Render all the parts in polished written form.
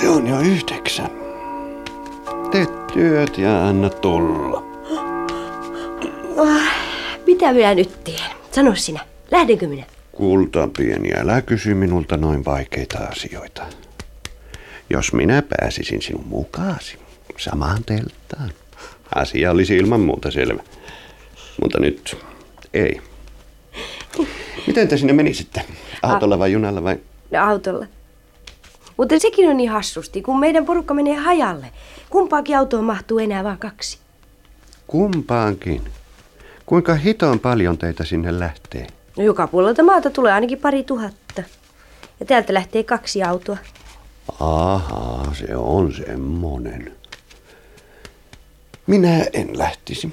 Se on jo 9. Tee työt ja anna tulla. Mitä minä nyt teen? Sano sinä. Lähdenkö minä? Kultapieni, älä kysy minulta noin vaikeita asioita. Jos minä pääsisin sinun mukaasi samaan telttaan, asia olisi ilman muuta selvä. Mutta nyt ei. Miten te sinne menisitte? Autolla vai junalla vai? No, autolla. Mutta sekin on niin hassusti, kun meidän porukka menee hajalle. Kumpaakin autoon mahtuu enää vain 2. Kumpaankin? Kuinka hitoon paljon teitä sinne lähtee? No, joka puolelta maata tulee ainakin 2000. Ja täältä lähtee 2 autoa. Ahaa, se on semmonen. Minä en lähtisi.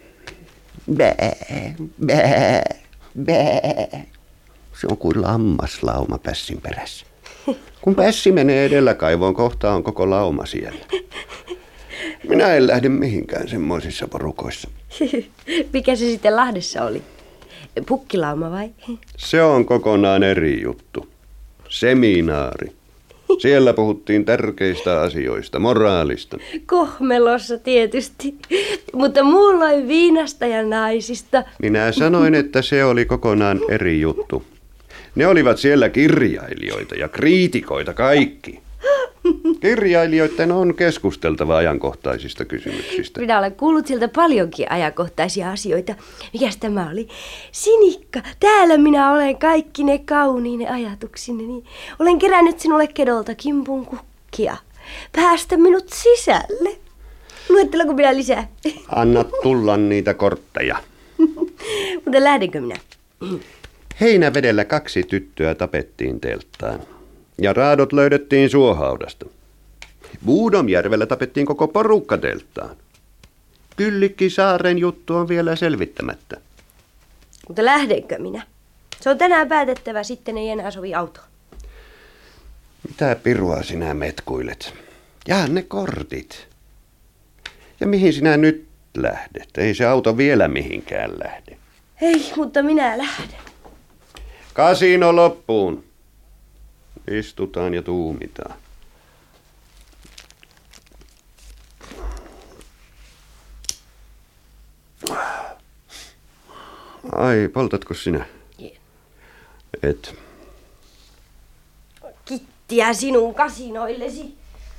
Bää, bää, bää. Se on kuin lammaslauma pässin perässä. Kun pässi menee edellä kaivoon, kohta on koko lauma siellä. Minä en lähde mihinkään semmoisissa porukoissa. Mikä se sitten Lahdessa oli? Pukkilauma vai? Se on kokonaan eri juttu. Seminaari. Siellä puhuttiin tärkeistä asioista, moraalista. Kohmelossa tietysti, mutta muulloin viinasta ja naisista. Minä sanoin, että se oli kokonaan eri juttu. Ne olivat siellä kirjailijoita ja kriitikoita kaikki. Kirjailijoiden on keskusteltava ajankohtaisista kysymyksistä. Minä olen kuullut sieltä paljonkin ajankohtaisia asioita. Mikäs tämä oli? Sinikka, täällä minä olen kaikki ne kauniine ajatuksineni. Olen kerännyt sinulle kedolta kimpun kukkia. Päästä minut sisälle. Luetteleko minä lisää? Anna tulla niitä kortteja. Mutta lähdenkö minä? Heinävedellä 2 tyttöä tapettiin telttaan. Ja raadot löydettiin suohaudasta. Buudomjärvellä tapettiin koko porukka telttaan. Kyllikki Saaren juttu on vielä selvittämättä. Mutta lähdenkö minä? Se on tänään päätettävä, sitten ei enää sovi auto. Mitä pirua sinä metkuilet? Jaa ne kortit. Ja mihin sinä nyt lähdet? Ei se auto vielä mihinkään lähde. Ei, mutta minä lähden. Kasino loppuun. Istutaan ja tuumitaan. Ai, poltatko sinä? Et. Kittiä sinun kasinoillesi.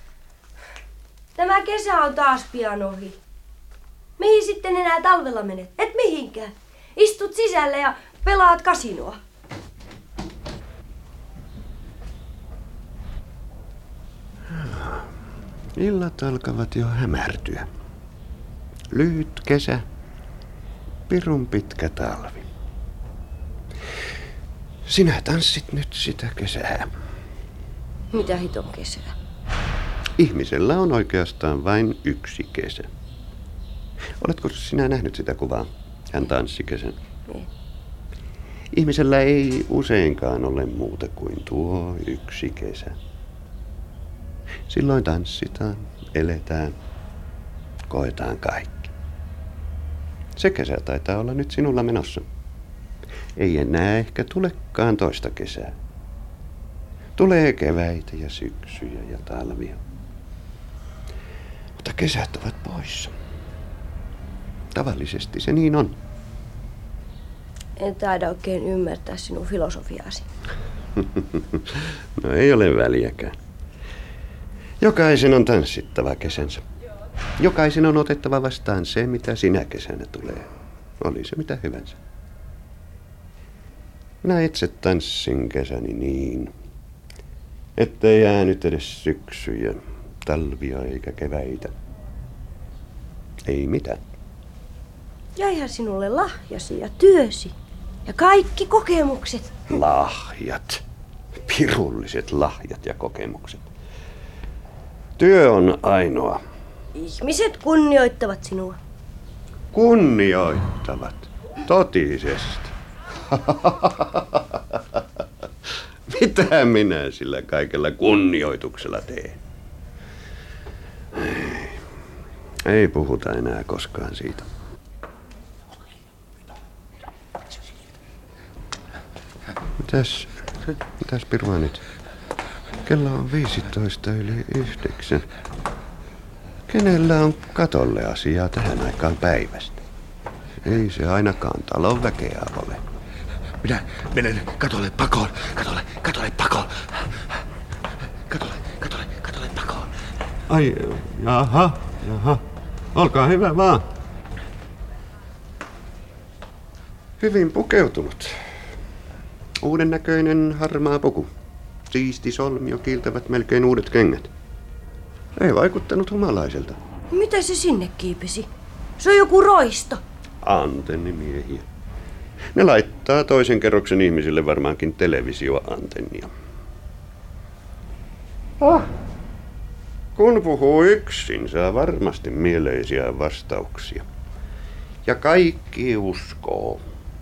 Tämä kesä on taas pian ohi. Mihin sitten enää talvella menet? Et mihinkään. Istut sisälle ja pelaat kasinoa. Illat alkavat jo hämärtyä. Lyhyt kesä, pirun pitkä talvi. Sinä tanssit nyt sitä kesää. Mitä hiton kesää? Ihmisellä on oikeastaan vain yksi kesä. Oletko sinä nähnyt sitä kuvaa? Hän tanssi kesän. Ei. Ihmisellä ei useinkaan ole muuta kuin tuo yksi kesä. Silloin tanssitaan, eletään, koetaan kaikki. Se kesä taitaa olla nyt sinulla menossa. Ei enää ehkä tulekaan toista kesää. Tulee keväitä ja syksyjä ja talvia. Mutta kesät ovat poissa. Tavallisesti se niin on. En taida oikein ymmärtää sinun filosofiaasi. No ei ole väliäkään. Jokaisen on tanssittava kesänsä. Jokaisen on otettava vastaan se, mitä sinä kesänä tulee. Oli se mitä hyvänsä. Minä itse tanssin kesäni niin, ettei jäänyt edes syksyjä, talvia eikä keväitä. Ei mitään. Jäihän sinulle lahjasi ja työsi ja kaikki kokemukset. Lahjat. Pirulliset lahjat ja kokemukset. Työ on ainoa. Ihmiset kunnioittavat sinua. Kunnioittavat. Totisesti. Mitä minä sillä kaikella kunnioituksella teen? Ei puhuta enää koskaan siitä. Mitäs pirua nyt? Kello on 8:15. Kenellä on katolle asiaa tähän aikaan päivästä? Ei se ainakaan talon väkeä ole. Minä menen katolle pakoon. Katolle pakoon. Katolle pakoon. Ai, jaha. Olkaa hyvä vaan. Hyvin pukeutunut. Uuden näköinen harmaa puku. Siisti solmio, kiiltävät melkein uudet kengät. Ei vaikuttanut humalaiselta. Mitä se sinne kiipesi? Se on joku roisto. Antennimiehiä. Ne laittaa toisen kerroksen ihmisille varmaankin televisioantennia. Kun puhuu yksin, saa varmasti mieleisiä vastauksia. Ja kaikki uskoo.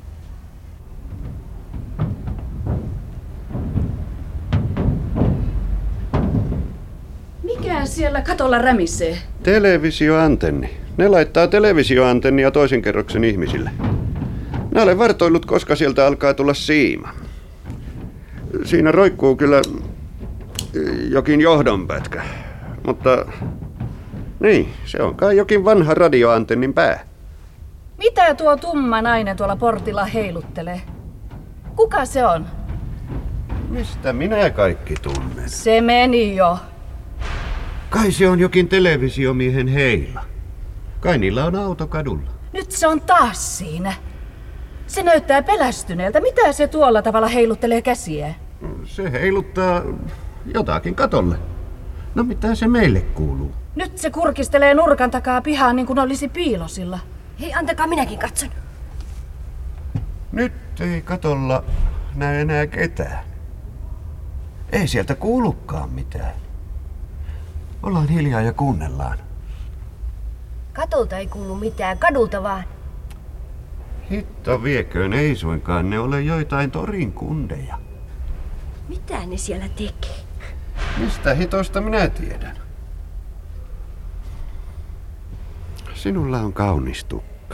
Mikä siellä katolla rämisee? Televisioantenni. Ne laittaa televisioantennia toisen kerroksen ihmisille. Mä olen vartoillut, koska sieltä alkaa tulla siima. Siinä roikkuu kyllä jokin johdonpätkä. Mutta niin, se on kai jokin vanha radioantennin pää. Mitä tuo tumma nainen tuolla portilla heiluttelee? Kuka se on? Mistä minä kaikki tunnen? Se meni jo. Kai se on jokin televisiomiehen heila. Kai niillä on auto kadulla. Nyt se on taas siinä. Se näyttää pelästyneeltä. Mitä se tuolla tavalla heiluttelee käsiä? Se heiluttaa jotakin katolle. No mitä se meille kuuluu? Nyt se kurkistelee nurkan takaa pihaan niin kuin olisi piilosilla. Hei, antakaa minäkin katson. Nyt ei katolla näe enää ketään. Ei sieltä kuulukaan mitään. Ollaan hiljaa ja kuunnellaan. Katolta ei kuulu mitään, kadulta vaan. Hitto vieköön, ei suinkaan ne ole joitain torin kundeja. Mitä ne siellä tekee? Mistä hitosta minä tiedän? Sinulla on kaunis tukka.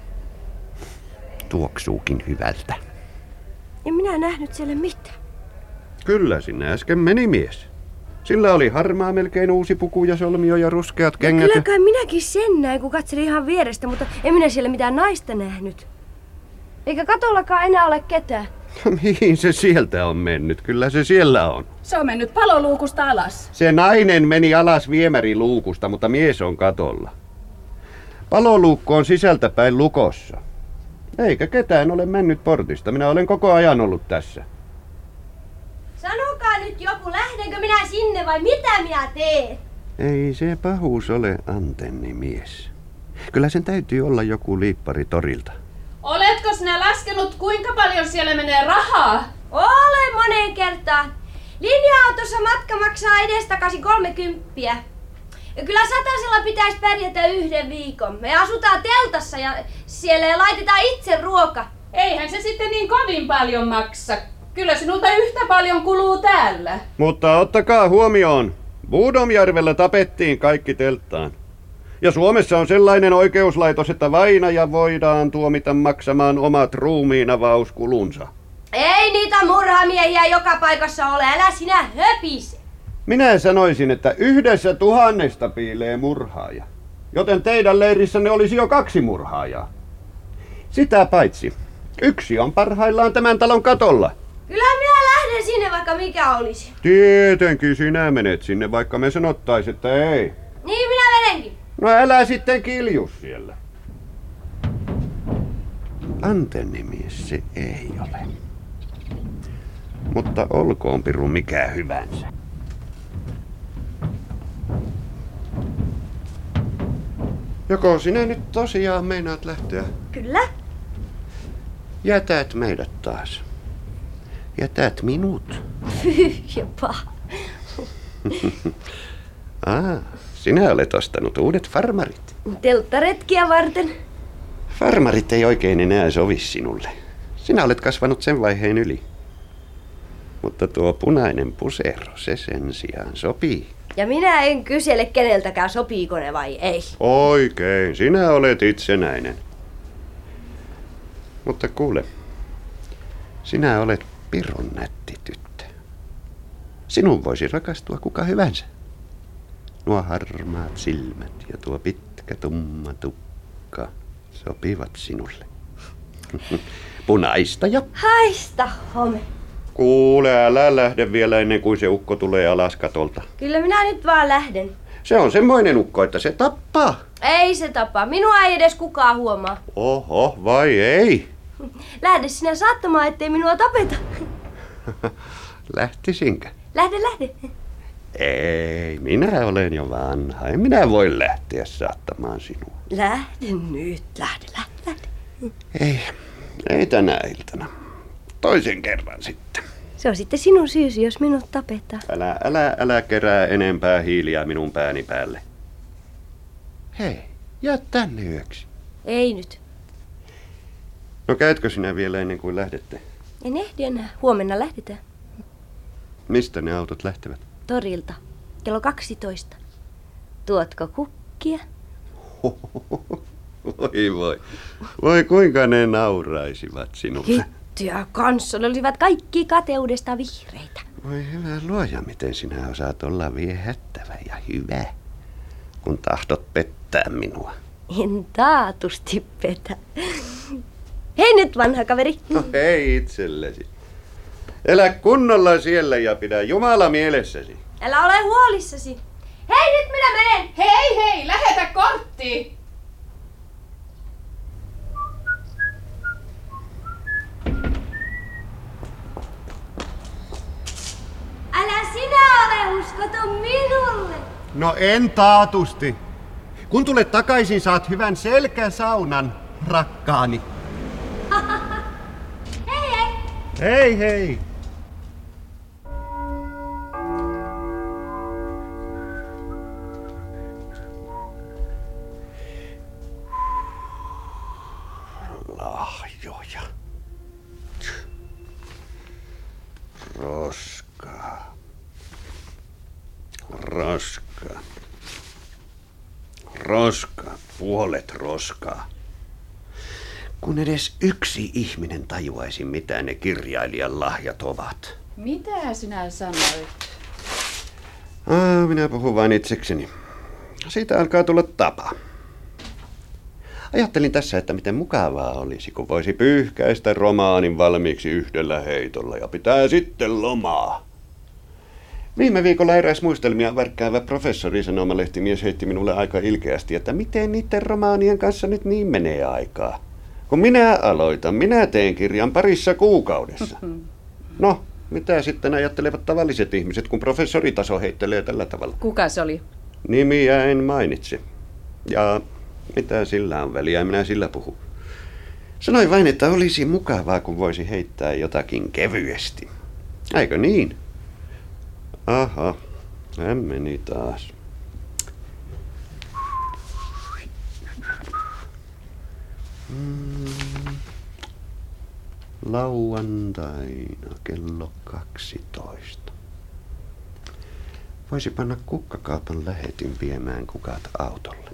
Tuoksuukin hyvältä. En minä nähnyt siellä mitään. Kyllä sinä äsken meni mies. Sillä oli harmaa melkein uusi puku ja solmio ja ruskeat kengät. Kyllä kai minäkin sen näin, kun katselin ihan vierestä, mutta en minä siellä mitään naista nähnyt. Eikä katollakaan enää ole ketään. Mihin se sieltä on mennyt? Kyllä se siellä on. Se on mennyt paloluukusta alas. Se nainen meni alas viemäriluukusta, mutta mies on katolla. Paloluukku on sisältäpäin lukossa. Eikä ketään ole mennyt portista. Minä olen koko ajan ollut tässä. Sanokaa nyt joku, lähdenkö minä sinne vai mitä minä teen? Ei se pahuus ole antennimies. Kyllä sen täytyy olla joku liippari torilta. Oletko sinä laskenut, kuinka paljon siellä menee rahaa? Olen moneen kertaan. Linja-autossa matka maksaa edestakaisin 30. Ja kyllä satasella pitäisi pärjätä yhden viikon. Me asutaan teltassa ja siellä laitetaan itse ruoka. Eihän se sitten niin kovin paljon maksa. Kyllä sinulta yhtä paljon kuluu täällä. Mutta ottakaa huomioon. Buudomjärvellä tapettiin kaikki telttaan. Ja Suomessa on sellainen oikeuslaitos, että vainaja voidaan tuomita maksamaan omat ruumiinavauskulunsa. Ei niitä murhamiehiä joka paikassa ole, älä sinä höpise. Minä sanoisin, että 1,000 piilee murhaaja. Joten teidän leirissänne olisi jo 2 murhaajaa. Sitä paitsi, 1 on parhaillaan tämän talon katolla. Kyllä minä lähden sinne vaikka mikä olisi. Tietenkin sinä menet sinne, vaikka me sanottais, että ei. Niin minä menenkin. No älä sitten kiljus siellä. Antennimies se ei ole. Mutta olkoon piru mikä hyvänsä. Joko sinä nyt tosiaan meinaat lähteä? Kyllä. Jätät meidät taas. Jätät minut. Jopa. Sinä olet ostanut uudet farmarit. Telttaretkiä varten. Farmarit ei oikein enää sovi sinulle. Sinä olet kasvanut sen vaiheen yli. Mutta tuo punainen pusero, se sen sijaan sopii. Ja minä en kysele keneltäkään, sopiiko ne vai ei. Oikein, sinä olet itsenäinen. Mutta kuule, sinä olet pirun nätti tyttö. Sinun voisi rakastua kuka hyvänsä. Nuo harmaat silmät ja tuo pitkä tumma tukka sopivat sinulle. Punaista jo. Haista, home. Kuule, älä lähde vielä ennen kuin se ukko tulee alas katolta. Kyllä minä nyt vaan lähden. Se on semmoinen ukko, että se tappaa. Ei se tapa. Minua ei edes kukaan huomaa. Oho, vai ei? Lähde sinä saattamaan, ettei minua tapeta. Lähtisinkö? Lähde. Ei, minä olen jo vanha. En minä voi lähteä saattamaan sinua. Lähde nyt, lähde. Ei tänä iltana. Toisen kerran sitten. Se on sitten sinun syysi, jos minut tapetaan. Älä kerää enempää hiiliä minun pääni päälle. Hei, jää tänne yöksi. Ei nyt. No käytkö sinä vielä ennen kuin lähdette? En ehdi enää. Huomenna lähdetään. Mistä ne autot lähtevät? Torilta. Kello 12. Tuotko kukkia? Voi kuinka ne nauraisivat sinulle. Hittyä kanssa. Ne olivat kaikki kateudesta vihreitä. Voi hyvä luoja, miten sinä osaat olla viehättävä ja hyvä, kun tahdot pettää minua. En taatusti petä. Hei nyt, vanha kaveri. No hei itsellesi. Elä kunnolla siellä ja pidä Jumala mielessäsi. Älä ole huolissasi. Hei, nyt minä menen. Hei, lähetä kortti! Älä sinä ole uskoton minulle. No en taatusti. Kun tulet takaisin, saat hyvän selkäsaunan, rakkaani. Hei. Hei. Lahjoja. Roskaa. Puolet roskaa. Kun edes yksi ihminen tajuaisi, mitä ne kirjailijan lahjat ovat. Mitä sinä sanoit? Minä puhun vain itsekseni. Siitä alkaa tulla tapa. Ajattelin tässä, että miten mukavaa olisi, kun voisi pyyhkäistä romaanin valmiiksi yhdellä heitolla ja pitää sitten lomaa. Viime viikolla eräs muistelmia värkkäävä professori sanomalehtimies heitti minulle aika ilkeästi, että miten niiden romaanien kanssa nyt niin menee aikaa. Kun minä teen kirjan parissa kuukaudessa. No, mitä sitten ajattelevat tavalliset ihmiset, kun professoritaso heittelee tällä tavalla? Kuka se oli? Nimiä en mainitse. Ja mitä sillä on väliä, minä sillä puhu. Sanoin vain, että olisi mukavaa, kun voisi heittää jotakin kevyesti. Eikö niin? Aha, hän meni taas. Lauantaina kello 12. Voisi panna kukkakaupan lähetin viemään kukat autolle.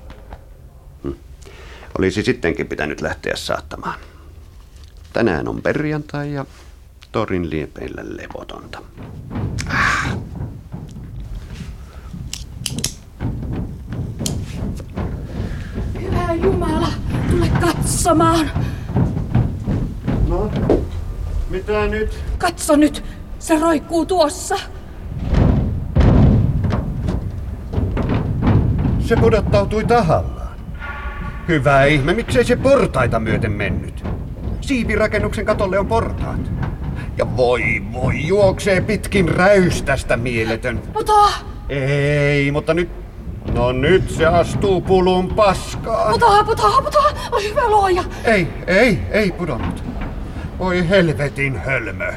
Olisi sittenkin pitänyt lähteä saattamaan. Tänään on perjantai ja torin liepeillä levotonta. Hyvä Jumala, tule katsomaan. No, mitä nyt? Katso nyt, se roikkuu tuossa. Se pudottautui tahallaan. Hyvä ihme, miksei se portaita myöten mennyt? Siipirakennuksen katolle on portaat. Ja voi, juoksee pitkin räystästä mieletön. Putoa! Ei, mutta nyt... No nyt se astuu pulun paskaan. Putoa! Oi hyvä luoja! Ei pudonnut. Oi helvetin hölmö.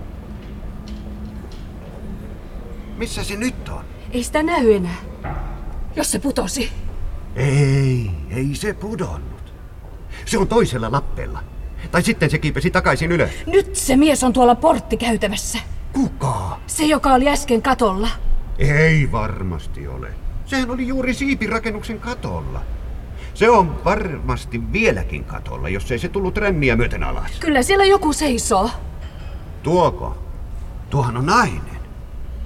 Missä se nyt on? Ei sitä näy enää. Jos se putosi. Ei se pudonnut. Se on toisella lappeella. Tai sitten se kiipesi takaisin ylös. Nyt se mies on tuolla porttikäytävässä. Kuka? Se, joka oli äsken katolla. Ei varmasti ole. Sehän oli juuri siipirakennuksen katolla. Se on varmasti vieläkin katolla, jos ei se tullut ränniä myöten alas. Kyllä siellä joku seisoo. Tuoko? Tuohan on nainen.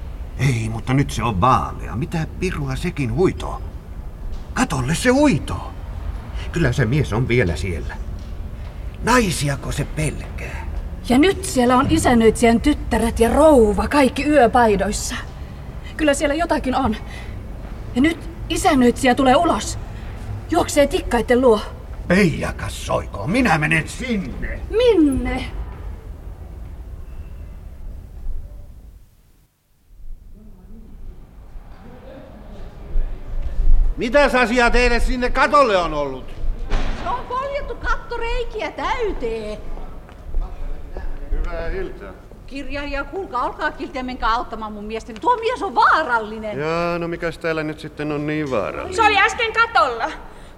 Niin, mutta nyt se on vaalea. Mitä pirua sekin huitoo? Katolle se huitoo. Kyllä se mies on vielä siellä. Naisiako se pelkää? Ja nyt siellä on isännöitsijän tyttäret ja rouva, kaikki yöpaidoissa. Kyllä siellä jotakin on. Ja nyt isännöitsijä tulee ulos. Juoksee tikkaitten luo. Peijakas soikoon, minä menen sinne. Minne? Mitäs asiaa teille sinne katolle on ollut? Se on poljettu kattoreikiä täyteen. Hyvää iltaa. Kirjailija, kuulkaa, olkaa kilti ja menkää auttamaan mun miestäni. Tuo mies on vaarallinen. Jaa, no mikäs täällä nyt sitten on niin vaarallinen? Se oli äsken katolla.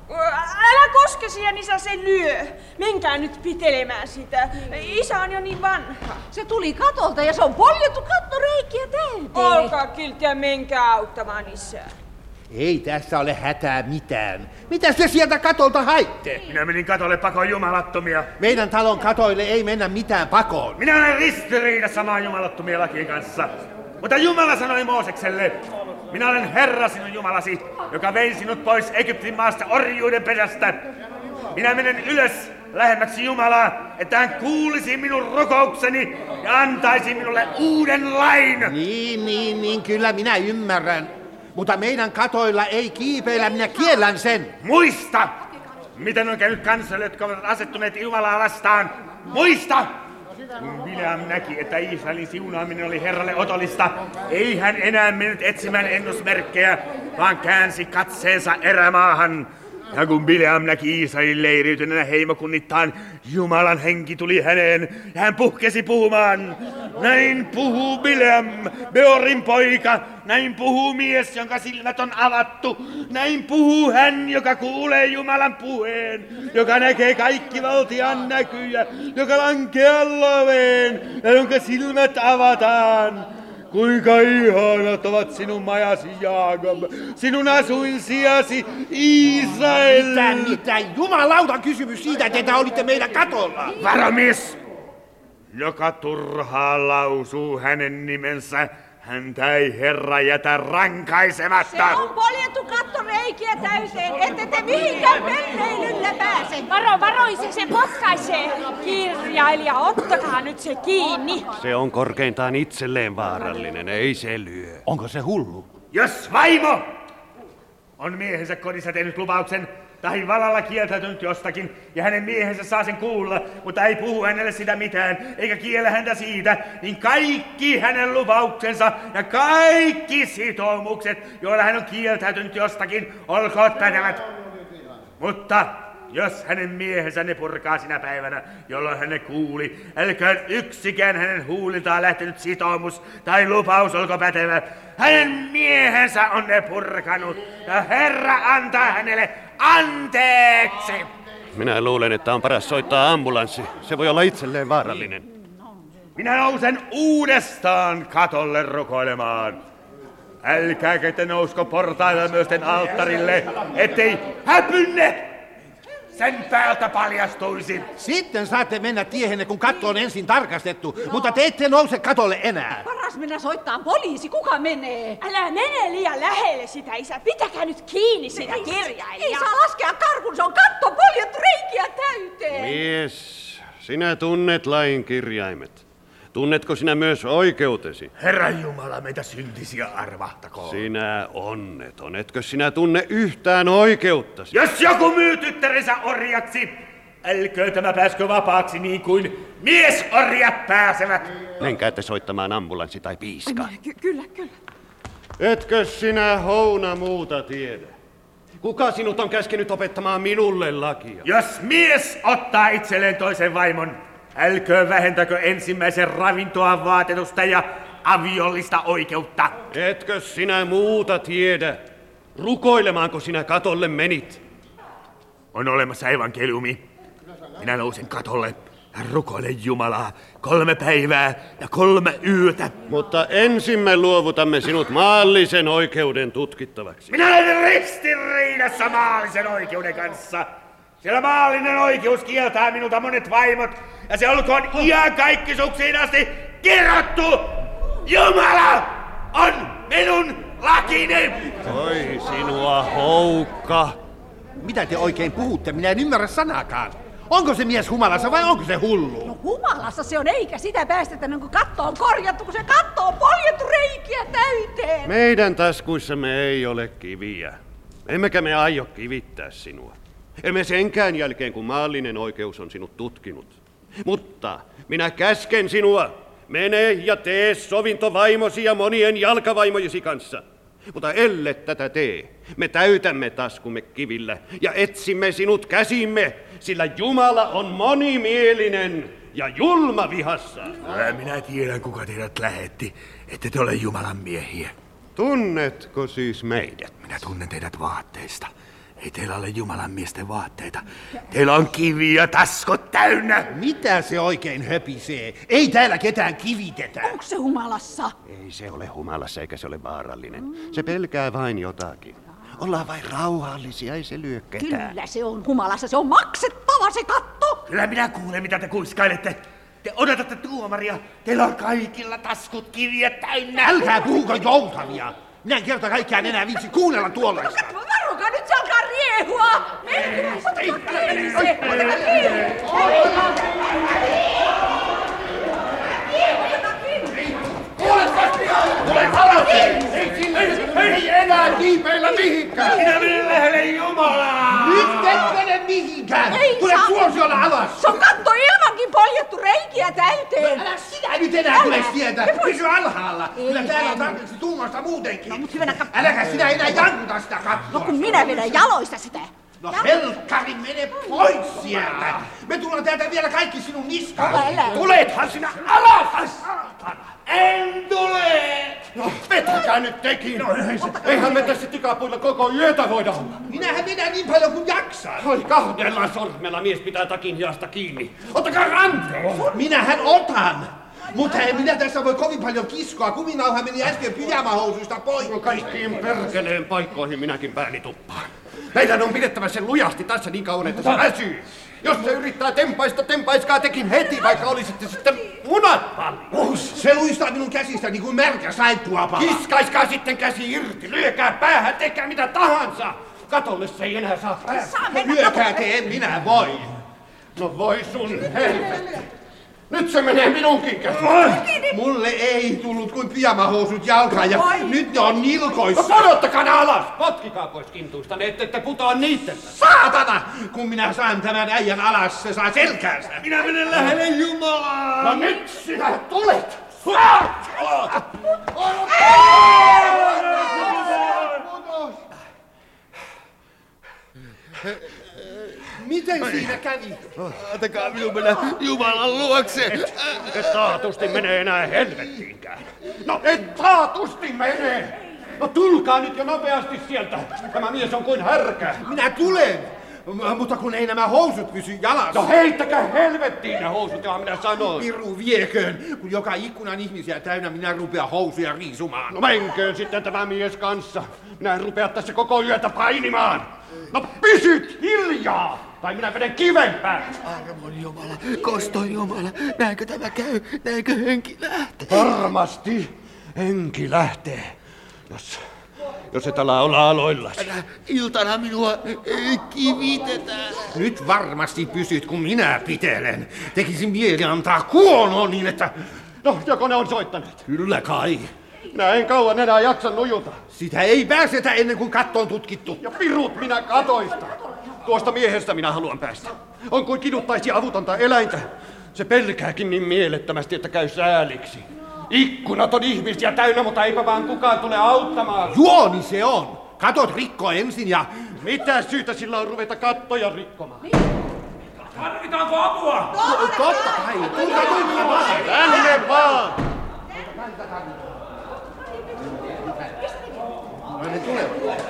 Älä koske siihen, isä, se lyö. Menkää nyt pitelemään sitä. Isä on jo niin vanha. Se tuli katolta ja se on poljettu kattoreikiä täyteen. Olkaa kiltti ja menkää auttamaan isää. Ei tässä ole hätää mitään. Mitä te sieltä katolta haitte? Minä menin katolle pakoon jumalattomia. Meidän talon katoille ei mennä mitään pakoon. Minä olen ristiriidassa maan jumalattomien lakien kanssa. Mutta Jumala sanoi Moosekselle, minä olen Herra sinun Jumalasi, joka vei sinut pois Egyptin maasta orjuuden pesästä. Minä menen ylös lähemmäksi Jumalaa, että hän kuulisi minun rukoukseni ja antaisi minulle uuden lain. Niin, kyllä minä ymmärrän. Mutta meidän katoilla ei kiipeillä, minä kiellän sen. Muista, miten on käynyt kansalle, jotka ovat asettuneet Jumalaa vastaan. Muista! Kun Bileam näki, että Israelin siunaaminen oli Herralle otollista, ei hän enää mennyt etsimään ennusmerkkejä, vaan käänsi katseensa erämaahan. Ja kun Bileam näki Israelin leiriytyneenä heimokunnittain, Jumalan henki tuli häneen ja hän puhkesi puhumaan. Näin puhuu Bileam, Beorin poika, näin puhuu mies, jonka silmät on avattu. Näin puhuu hän, joka kuulee Jumalan puheen, joka näkee kaikki valtian näkyjä, joka lankeaa loveen ja jonka silmät avataan. Kuinka ihanat ovat sinun majasi, Jaakob, sinun asuinsijasi, Israel. Mitä? Jumalauta kysymys siitä, että te olitte meidän katolla. Varomies, joka turhaa lausuu hänen nimensä, häntä ei Herra jätä rankaisematta. Se on poljettu kattoreikiä täyteen, ette te mihinkään pelleilyllä pääse. Varo, se potkaisee. Kirjailija, ottakaa nyt se kiinni. Se on korkeintaan itselleen vaarallinen, ei se lyö. Onko se hullu? Jos vaimo on miehensä kodissa tehnyt lupauksen, tai valalla kieltäytynyt jostakin, ja hänen miehensä saa sen kuulla, mutta ei puhu hänelle sitä mitään, eikä kiellä häntä siitä, niin kaikki hänen lupauksensa ja kaikki sitoumukset, joilla hän on kieltäytynyt jostakin, olkoot pätevät. Mutta jos hänen miehensä ne purkaa sinä päivänä, jolloin hän ne kuuli, älköön yksikään hänen huuliltaan lähtenyt sitoumus tai lupaus olko pätevä. Hänen miehensä on ne purkanut, ja Herra antaa hänelle anteeksi. Minä luulen, että on paras soittaa ambulanssi. Se voi olla itselleen vaarallinen. Minä nousen uudestaan katolle rukoilemaan. Älkääkä te nousko portailla myösten alttarille, ettei häpynne sen päältä paljastuisi. Sitten saatte mennä tiehenne, kun katto on ensin tarkastettu, mutta te ette nouse katolle enää. Paras mennä soittaa poliisi, kuka menee? Älä mene liian lähelle sitä, isä. Pitäkää nyt kiinni sitä kirjailijaa. Ei saa laskea karkun, se on katto poljettu reikiä täyteen. Mies, sinä tunnet lain kirjaimet. Tunnetko sinä myös oikeutesi? Herra Jumala, meitä syntisiä arvahtakoon. Sinä onneton, etkö sinä tunne yhtään oikeuttasi? Jos joku myy tyttärensä orjaksi, älköön tämä pääskö vapaaksi niin kuin miesorjat pääsevät. Menkäätte soittamaan ambulanssi tai piiska. Kyllä. Etkö sinä Houna muuta tiedä? Kuka sinut on käskenyt opettamaan minulle lakia? Jos mies ottaa itselleen toisen vaimon, älköön vähentäkö ensimmäisen ravintoa vaatetusta ja aviollista oikeutta. Etkö sinä muuta tiedä? Rukoilemaanko sinä katolle menit? On olemassa evankeliumi. Minä nousen katolle ja rukoilen Jumalaa 3 päivää ja 3 yötä. Mutta ensin me luovutamme sinut maallisen oikeuden tutkittavaksi. Minä olen ristiriidassa maallisen oikeuden kanssa. Sillä maallinen oikeus kieltää minulta monet vaimot, ja se olkoon iankaikkisuuksiin asti kirjattu. Jumala on minun kiinni! Oi sinua houkka. Mitä te oikein puhutte? Minä en ymmärrä sanakaan. Onko se mies humalassa vai onko se hullu? No humalassa se on, eikä sitä päästetä ennen kuin katto on korjattu, kun se katto on poljettu reikiä täyteen. Meidän taskuissamme ei ole kiviä. Emmekä me aio kivittää sinua. Emme senkään jälkeen, kun maallinen oikeus on sinut tutkinut. Mutta minä käsken sinua. Mene ja tee sovinto vaimosi ja monien jalkavaimojesi kanssa. Mutta ellei tätä tee, me täytämme taskumme kivillä ja etsimme sinut käsimme, sillä Jumala on monimielinen ja julma vihassa. Minä tiedän, kuka teidät lähetti. Ette te ole Jumalan miehiä. Tunnetko siis meidät? Minä tunnen teidät vaatteista. Ei teillä ole Jumalan miesten vaatteita. Teillä on kiviä taskot täynnä. Mitä se oikein höpisee? Ei täällä ketään kivitetä. Onko se humalassa? Ei se ole humalassa eikä se ole vaarallinen. Se pelkää vain jotakin. Ollaan vain rauhallisia, ei se lyö ketään. Kyllä se on humalassa, se on maksettava se katto. Kyllä minä kuulen, mitä te kuiskailette. Te odotatte tuomaria. Teillä on kaikilla taskut kiviä täynnä. Älkää puhuko joutavia. Minä en kerta kaikkiaan enää viitsi kuunnella tuollaista. Varokaa, nyt se alkaa riehua! Ei enää kiipeillä mihinkään! Minä menen lähelle Jumalaa! Nyt et mene mihinkään! Tule suosiolla alas! Se on katto ilmankin poljettu reikiä täyteen! Älä sinä nyt enää tule sieltä! Pysy alhaalla! Kyllä täällä on tarpeeksi tungosta muutenkin! No, mut hyvänä Äläkä sinä enää jankuta sitä kattoa! No kun minä vedän jaloista sitä! No helkkari, mene pois sieltä! Me tullaan täältä vielä kaikki sinun niskaan! Tulethan sinä alas! En tule! No, vetäkää nyt tekin! Eihän me tässä tikapuilla koko yötä voida olla. Minähän vedän niin paljon kuin jaksaa! Oi, kahdella sormella mies pitää takin hiasta kiinni. Ottakaa ranteen! Minähän otan! Mutta en minä tässä voi kovin paljon kiskoa. Kuminauha meni äsken pyjamahousuista pois. No kaikkiin perkeleen paikkoihin minäkin pääni tuppaan. Meidän on pidettävä sen lujasti tässä niin kauan, että se väsyy. Jos se yrittää tempaista, tempaiskaa tekin heti, vaikka olisitte sitten munat paljon. Se luistaa minun käsistäni kuin märkä saippuapala. Kiskaiskaa sitten käsi irti, lyökää päähän, tehkää mitä tahansa. Katolle se ei enää saa päästä. Lyökää te, en minä voi. No voi sun helvetti. Nyt se menee minunkin käsiin. Mulle ei tullut kuin pyjamahousut jalkaan ja nyt ne on nilkoissa. No padottakaa ne alas! Potkikaa pois kintuista, ne ette putoa niitten. Saatana! Kun minä saan tämän äijän alas, se saa selkäänsä. Minä menen lähelle Jumalaa! No nyt sinä tulet! Miten siinä kävi? Antakaa minun mennä Jumalan luokse! Et taatusti mene enää helvettiinkään. No et taatusti mene! No tulkaa nyt jo nopeasti sieltä. Tämä mies on kuin härkä. Minä tulen! Mutta kun ei nämä housut pysy jalassa. No heittäkää helvettiin ne housut, johan minä sanoin. Piru vieköön, kun joka ikkunan ihmisiä täynnä minä rupean housuja riisumaan. No menköön sitten tämä mies kanssa. Minä en rupea tässä koko yötä painimaan. No pysyt hiljaa! Tai minä vedän kiven päälle. Armon Jumala, koston Jumala, näinkö tämä käy? Näinkö henki lähtee? Varmasti henki lähtee, jos et ala olla aloillasi. Iltana minua kivitetään. Nyt varmasti pysyt, kun minä pitelen. Tekisin mieli antaa kuonoa niin, että... No, joko ne on soittaneet? Kyllä kai. Minä en kauan enää jaksa nujuta. Sitä ei pääsetä ennen kuin katto on tutkittu. Ja pirut minä katoista. Tuosta miehestä minä haluan päästä. On kuin kiduttaisi avutonta eläintä. Se pelkääkin niin mielettömästi, että käy sääliksi. Ikkunat on ihmisiä täynnä, mutta eipä vaan kukaan tule auttamaan. Juoni se on. Katot rikko ensin ja... Mitä syytä sillä on ruveta kattoja rikkomaan? Tarvitaanko apua? Totta kai. Tulkaa vaan. Tänne vaan! Ne tulevat.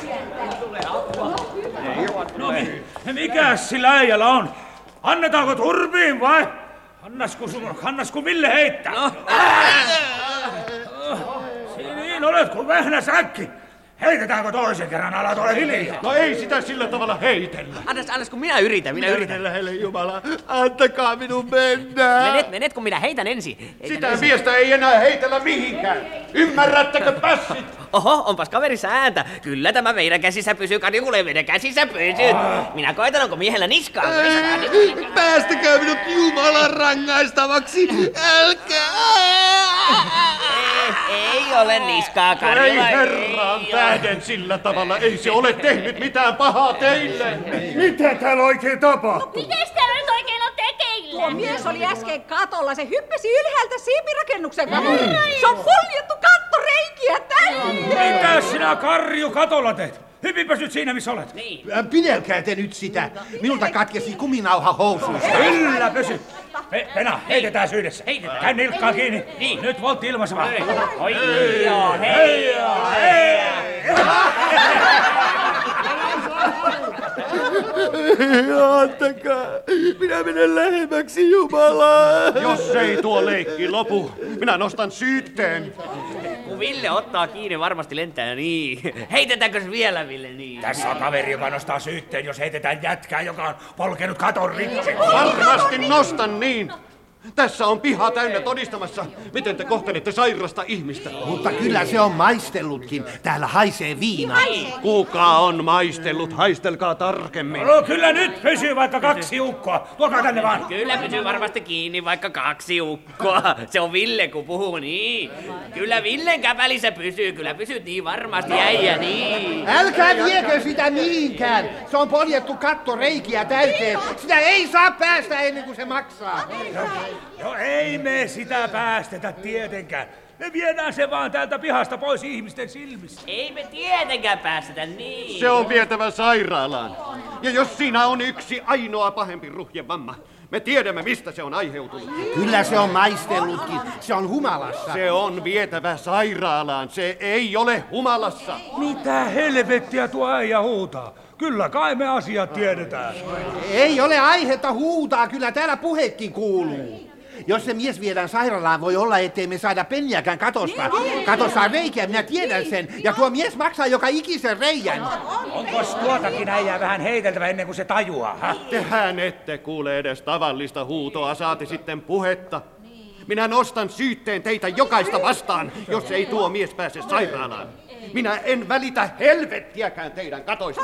No mikäs sillä äijällä on? Annetaanko turpiin vai? Hannasko Ville heittää? Niin olet kuin vehnäsäkki. Heitetäänkö toisen kerran, ala ole hiljaa? No ei sitä sillä tavalla heitellä. Annas kun minä yritän. Lähelle Jumala, antakaa minun mennä. Menet kun minä heitän ensin. Sitä miestä ei enää heitellä mihinkään. Ymmärrättekö pässit? Oho, onpas kaverissa ääntä. Kyllä tämä meidän käsissä pysyy, Karjukule, meidän käsissä pysyy. Minä koitan, onko miehellä niskaa. Päästäkää minut Jumalan rangaistavaksi. Älkää! Ei ole niskaa, Karjula. Ei herran tähden sillä tavalla. Ei se ole tehnyt mitään pahaa teille. Mitä täällä oikein tapahtuu? Mites täällä nyt oikein on tekeillä? Tuo mies oli äsken katolla. Se hyppäsi ylhäältä siipirakennuksen katolle. Se on poljettu kattoreikiä tänne. Mitä sinä, Karju, katolla teet? Hyppipäs nyt siinä, missä olet. Niin. Pidelkää te nyt sitä. Minulta katkesi kuminauha housuista. Kyllä pysy. Pena, heitetään yhdessä. Käy nilkkaan kiinni. Niin. Nyt voltti ilmassa vaan. Heijaa, heijaa, heijaa. Antakaa, minä menen lähemmäksi Jumalaa. Jos ei tuo leikki lopu, minä nostan syytteen. Kun Ville ottaa kiinni, varmasti lentää niin. Heitetäänkö se vielä, Ville, niin? Tässä on kaveri, joka nostaa syytteen, jos heitetään jätkää, joka on polkenut katon rikki. Varmasti nostan niin. Tässä on piha täynnä todistamassa, miten te kohtelette sairasta ihmistä. Mutta kyllä se on maistellutkin. Täällä haisee viina. Kuka on maistellut? Haistelkaa tarkemmin. No kyllä nyt pysyy vaikka 2 ukkoa. Tuokaa tänne vaan. Kyllä pysyy varmasti kiinni vaikka 2 ukkoa. Se on Ville, kun puhuu niin. Kyllä Villen käpälissä pysyy. Kyllä pysyt niin varmasti, äijä niin. Älkää viekö sitä mihinkään. Se on poljettu kattoreikiä täyteen. Sitä ei saa päästä ennen kuin se maksaa. No ei me sitä päästetä tietenkään. Me viedään se vaan täältä pihasta pois ihmisten silmistä. Ei me tietenkään päästetä niin. Se on vietävä sairaalaan. Ja jos siinä on yksi ainoa pahempi ruhjevamma, me tiedämme, mistä se on aiheutunut. Kyllä se on maistellutkin. Se on humalassa. Se on vietävä sairaalaan. Se ei ole humalassa. Mitä helvettiä tuo äijä huutaa? Kyllä kai me asiat tiedetään. Ei ole aihetta huutaa. Kyllä täällä puhekin kuuluu. Jos se mies viedään sairaalaan, voi olla, ettei me saada penniäkään katosta. Katossa on reikiä, minä tiedän sen. Ja tuo mies maksaa joka ikisen reijän. Onkos tuotakin äijää vähän heiteltävä ennen kuin se tajuaa? Ha? Tehän ette kuule edes tavallista huutoa, saati sitten puhetta. Minä nostan syytteen teitä jokaista vastaan, jos ei tuo mies pääse sairaalaan. Minä en välitä helvettiäkään teidän katoista.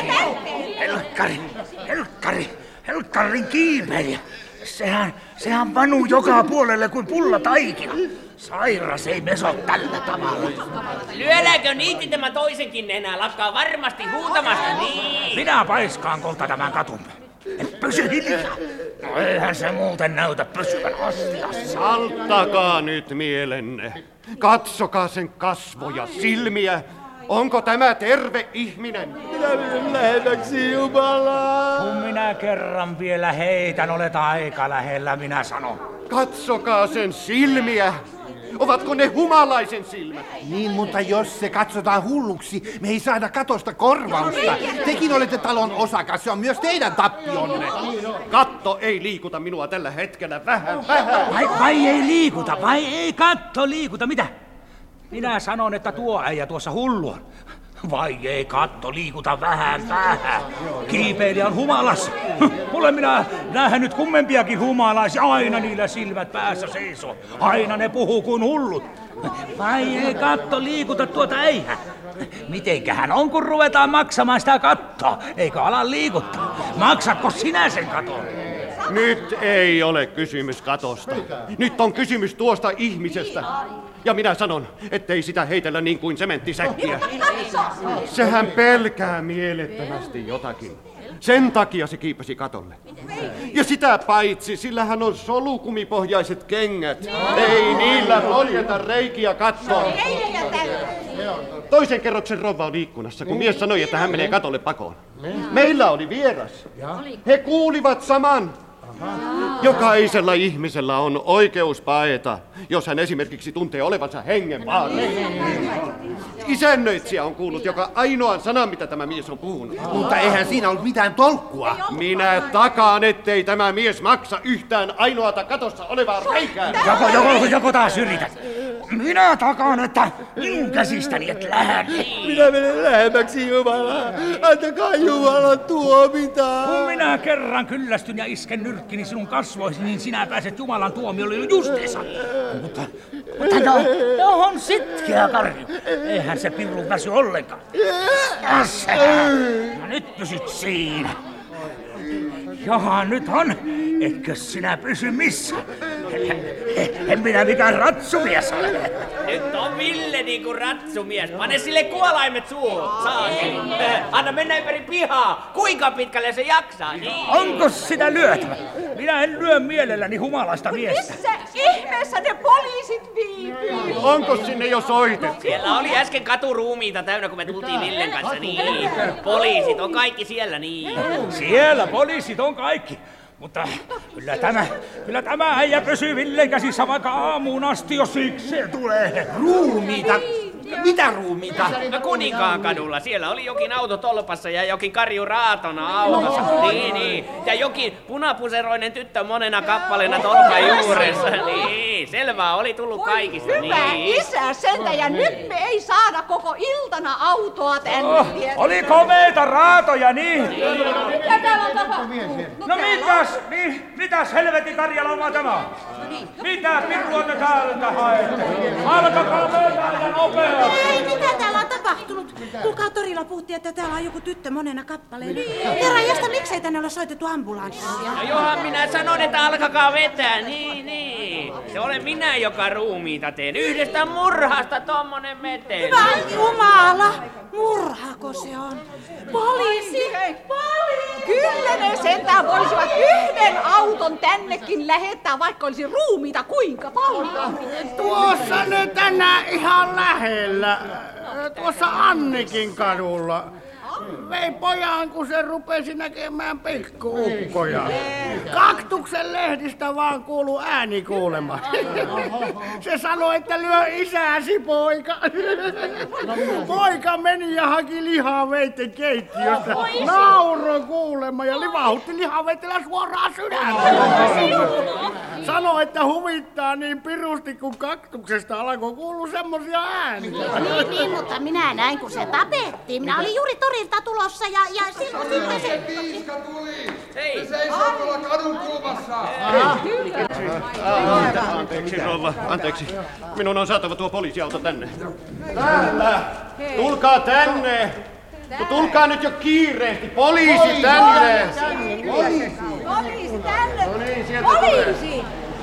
Helkkarin kiipeilijä. Sehän vanuu joka puolelle kuin pullataikina. Sairas ei meso tällä tavalla. Lyödäänkö niitti tämän toisenkin nenää? Lakkaa varmasti huutamasta niin. Minä paiskaan kohta tämän katumme. Pysy hiljaa. No eihän se muuten näytä pysyvän astiassa. Salttakaa nyt mielenne. Katsokaa sen kasvoja, silmiä. Onko tämä terve ihminen? Minä menen lähemmäksi Jumalaa. Kun minä kerran vielä heitän, olet aika lähellä, minä sanon. Katsokaa sen silmiä. Ovatko ne humalaisen silmät? Niin, mutta jos se katsotaan hulluksi, me ei saada katosta korvausta. Tekin olette talon osakas, se on myös teidän tappionne. Katto ei liikuta minua tällä hetkellä, vähän. Vai ei liikuta, vai ei katto liikuta, mitä? Minä sanon, että tuo äijä tuossa hullu on. Vai ei katto liikuta vähän. Kiipeilijä on humalassa. Olen minä nähnyt kummempiakin humalaisia. Aina niillä silmät päässä seisoo. Aina ne puhuu kuin hullut. Vai ei katto liikuta tuota äijää? Mitenkähän on, kun ruvetaan maksamaan sitä kattoa? Eikö ala liikuttaa? Maksatko sinä sen katon? Nyt ei ole kysymys katosta. Nyt on kysymys tuosta ihmisestä. Ja minä sanon, ettei sitä heitellä niin kuin sementtisäkkiä. Sehän pelkää mielettömästi jotakin. Sen takia se kiipesi katolle. Ja sitä paitsi, sillä hän on solukumipohjaiset kengät. Ei niillä poljeta reikiä kattoon. Toisen kerroksen rouva oli ikkunassa, kun mies sanoi, että hän menee katolle pakoon. Meillä oli vieras. He kuulivat saman. Jokaisella ihmisellä on oikeus paeta, jos hän esimerkiksi tuntee olevansa hengenvaarassa. Isännöitsijä on kuullut joka ainoan sanan, mitä tämä mies on puhunut. Mutta eihän siinä ollut mitään tolkkua. Minä takaan, ettei tämä mies maksa yhtään ainoata katossa olevaa reikää. Joko taas yrität? Minä takaan, että minun käsistäni et lähde. Minä menen lähemmäksi Jumalaa. Antakaa Jumalan tuomita. Kun minä kerran kyllästyn ja isken nyrkkini sinun kasvoisi, niin sinä pääset Jumalan tuomiolle justeessa. Mutta on sitkeä Karju. Eihän se pirun väsy ollenkaan. Tässä. No nyt pysyt siinä. Jaha, nyt on. Etkö sinä pysy missään? En minä mikään ratsumies ole. Nyt on Ville niinku ratsumies. Pane sille kuolaimet suuhun. Anna mennä ympäri pihaa. Kuinka pitkälle se jaksaa? Niin. Onko sitä lyötävä? Minä en lyö mielelläni humalaista miestä. Missä ihmeessä ne poliisit viipyy? Onko sinne jo soitettu? Siellä oli äsken katuruumiita täynnä, kun me tultiin Villen kanssa. Niin. Poliisit on kaikki siellä, niin. Siellä poliisit on kaikki. Mutta kyllä tämä äijä pysyy Villen käsissä vaikka aamuun asti, jos siksi se tulee. Ruumiita? Mitä ruumiita? No Kuninkaan kadulla. Siellä oli jokin auto tolpassa ja jokin Karju raatona autossa. Niin. Ja jokin punapuseroinen tyttö monena kappaleena tolpan juuressa. Niin, selvää oli tullut kaikista. Hyvä isä sentä, ja nyt me ei saada koko iltana autoa tänne. Oli komeita raatoja, niin. Mitä täällä on tapahtunut? No mitäs helvetin Karjalamaa tämä on? Mitä pirua te täältä haette? Alkakaa mennä ja nopeasti. Ei, mitä täällä on tapahtunut? Kuulkaa, torilla puhuttiin, että täällä on joku tyttö monena kappaleena. Herra, josta miksei tänne ole soitettu ambulanssia? No johan minä sanon, että alkakaa vetää. Niin. Se olen minä, joka ruumiita teen. Yhdestä murhasta tommonen meteli. Hyvä Jumala, murhako se on? Poliisi! Kyllä ne sentään voisivat yhden auton tännekin lähettää, vaikka olisi ruumiita kuinka paljon. Tuossa ne tänään ihan lähellä. Tuossa Annikin kadulla. Vei pojan, kun se rupesi näkemään pikkuukkoja. Kaktuksen lehdistä vaan kuuluu ääni kuulema. Se sanoi, että lyö isääsi, poika. Poika meni ja haki lihaveitten keittiöstä. Nauro kuulema ja livahutti lihaveitellä suoraan sydämeen. Sanoi, että huvittaa niin pirusti, kun kaktuksesta alkoi kuulua semmosia ääniä. Niin, mutta minä näin, kun se tapettiin. Minä olin juuri torilta tulossa ja silloin sitten se... Piiska tuli! Se seisoo tuolla kadun kulmassa! Anteeksi, rouva. Anteeksi. Minun on saatava tuo poliisiauto tänne. Täällä! Tulkaa tänne! Tulkaa nyt jo kiireesti! Poliisi tänne! Poliisi tänne! No niin, sieltä Poliisi!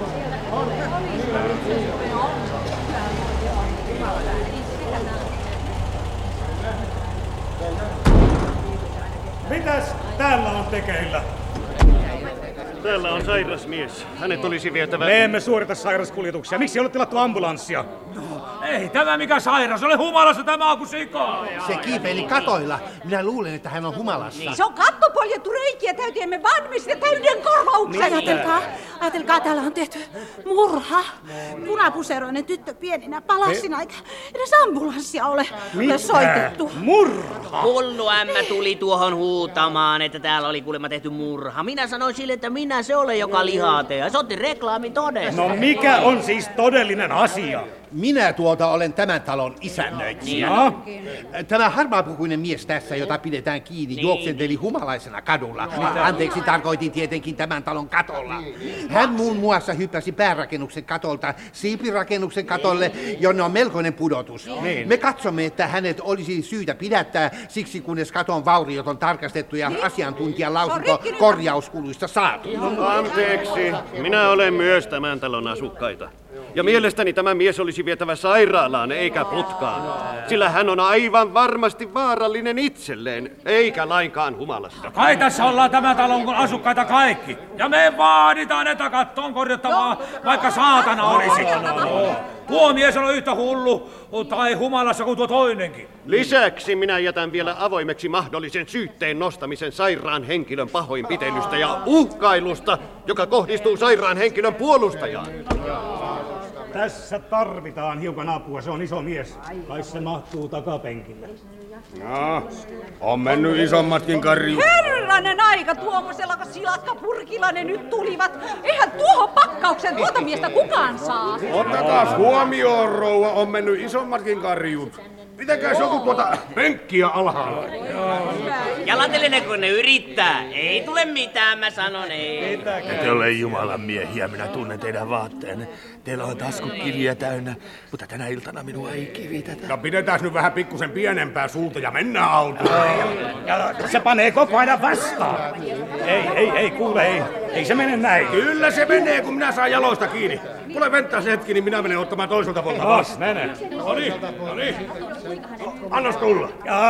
Mitäs täällä on tekeillä? Täällä on sairas mies. Hänet olisi vietävä... Me emme suorita sairaskuljetuksia. Miksi ei ole tilattu ambulanssia? Ei tämä mikä sairas. Ole humalassa tämä kuin sika. Se kiipeili katoilla. Minä luulen, että hän on humalassa. Niin. Se on katto poljettu reikiä täyteen. Emme varmista täyden korvauksen. Ajatelkaa, täällä on tehty murha. Punapuseroinen tyttö pieninä palasina, eikä edes ambulanssia ole soitettu. Murha? Hullu ämmä tuli tuohon huutamaan, että täällä oli kuulemma tehty murha. Minä sanoin sille, että minä se olen, joka lihaa tee. Ja se otti reklaamin todesta. No mikä on siis todellinen asia? Minä olen tämän talon isännöitsijä. Tämä harmaapukuinen mies tässä, jota pidetään kiinni, juoksenteli humalaisena kadulla. Anteeksi, tarkoitin tietenkin tämän talon katolla. Hän muun muassa hyppäsi päärakennuksen katolta siipirakennuksen katolle, jonne on melkoinen pudotus. Me katsomme, että hänet olisi syytä pidättää siksi, kunnes katon vauriot on tarkastettu ja asiantuntijan lausunto korjauskuluista saatu. Anteeksi, minä olen myös tämän talon asukkaita. Ja mielestäni tämä mies olisi vietävä sairaalaan eikä putkaan. Sillä hän on aivan varmasti vaarallinen itselleen, eikä lainkaan humalassa. Kai tässä ollaan tämä talon asukkaita kaikki. Ja me vaaditaan, että kattoon korjattavaa, vaikka saatana olisi. Tuo mies on yhtä hullu tai humalassa kuin tuo toinenkin. Lisäksi minä jätän vielä avoimeksi mahdollisen syytteen nostamisen sairaan henkilön pahoinpitelystä ja uhkailusta, joka kohdistuu sairaan henkilön puolustajaan. Tässä tarvitaan hiukan apua, se on iso mies. Kai se mahtuu takapenkille. No, on mennyt isommatkin karjut. Herranen aika, tuommoisella silakkapurkilla ne nyt tulivat. Eihän tuohon pakkaukseen tuota miestä kukaan saa. Ottakaas huomioon, rouva, on mennyt isommatkin karjut. Pitäkääs joku tuota penkkiä alhaalla. Jalatellen kun ne yrittää. Ei tule mitään, mä sanon ei. Te ole Jumalan miehiä, minä tunnen teidän vaatteenne. Teillä on taskut kiviä täynnä, mutta tänä iltana minua ei kivitetä. No pidetään nyt vähän pikkusen pienempää suuta ja mennään autoon. Ja se panee koko ajan vastaan. Ei, kuule, ei se mene näin. Kyllä se menee, kun minä saan jaloista kiinni. Tule venttaa se hetki, niin minä menen ottamaan toiselta puolta vastaan. Mene. No niin. Annas tulla.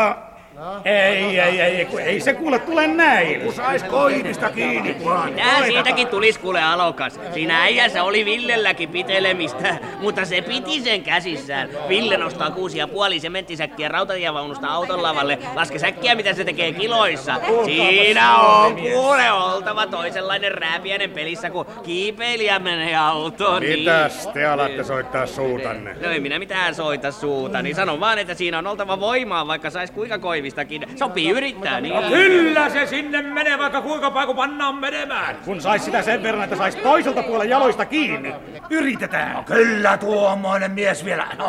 Ei se kuule tule näin. Kun sais koivista kiinni vaan. Tää siitäkin tulis kuule alokas. Siinä äijässä oli Villelläkin pitelemistä, mutta se piti sen käsissään. Ville nostaa 6,5 sementtisäkkiä rautatievaunusta auton lavalle. Laske säkkiä mitä se tekee kiloissa. Siinä on kuule oltava toisenlainen rääpiäinen pelissä, kun kiipeilijä menee autoon. Mitäs te alatte soittaa suutanne? No ei minä mitään soita suutani. Sanon vaan, että siinä on oltava voimaa, vaikka sais kuinka koivistakin. Sopii yrittää, niin. No kyllä se sinne menee, vaikka kuinka paljon kun pannaan menemään. Kun sais sitä sen verran, että sais toiselta puolen jaloista kiinni. Yritetään. No kyllä tuommoinen mies vielä. No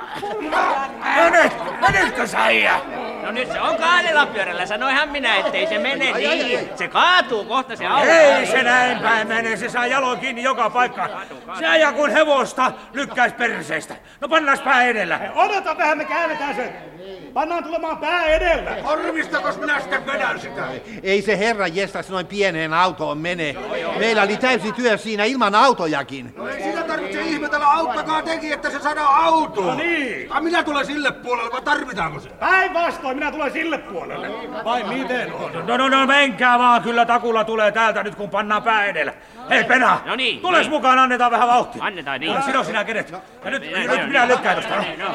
nytkö säijä? No nyt se on 2 pyörällä. Sanoihan minä, ettei se mene niin. Se kaatuu kohta se auto. Ei se näin päin mene. Se saa jaloin kiinni joka paikkaan. Se ajaa kuin hevosta lykkäis perseestä. No pannaas pää edellä. Odota vähän, me käännetään sen. Pannaan tulemaan pää edellä. Korvistakos minä sitten vedän sitä? Ei se herra jestas noin pieneen autoon mene. Meillä oli täysi työ siinä ilman autojakin. No ei sitä tarvitse ihmetellä, auttakaa teki, että se saadaan autoon. No niin. Minä tulen sille puolelle, vai tarvitaanko se? Päinvastoin, minä tulen sille puolelle. Vai miten on? No menkää vaan, kyllä takulla tulee täältä nyt kun pannaan pää edellä. Hei Pena, no niin, tules niin. Mukaan, annetaan vähän vauhtia. Annetaan niin. Sido sinä kädet. Ja nyt minä lykkään tosta.